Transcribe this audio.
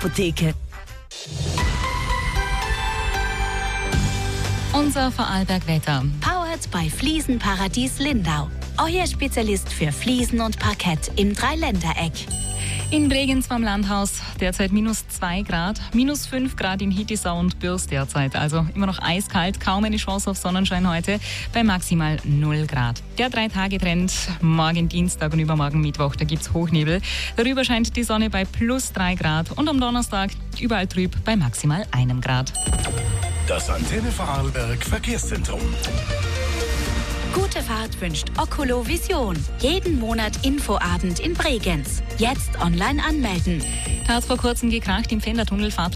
Apotheke. Unser Vorarlberg-Wetter. Powered bei Fliesenparadies Lindau. Euer Spezialist für Fliesen und Parkett im Dreiländereck. In Bregenz beim Landhaus derzeit -2 Grad, -5 Grad in Hittisau und Bürs derzeit. Also immer noch eiskalt, kaum eine Chance auf Sonnenschein heute bei maximal 0 Grad. Der 3-Tage-Trend, morgen Dienstag und übermorgen Mittwoch, da gibt's Hochnebel. Darüber scheint die Sonne bei +3 Grad und am Donnerstag überall trüb bei maximal 1 Grad. Das Antenne Vorarlberg Verkehrszentrum. Gute Fahrt wünscht Oculo Vision. Jeden Monat Infoabend in Bregenz. Jetzt online anmelden. Da hat vor kurzem gekracht im Fendertunnel.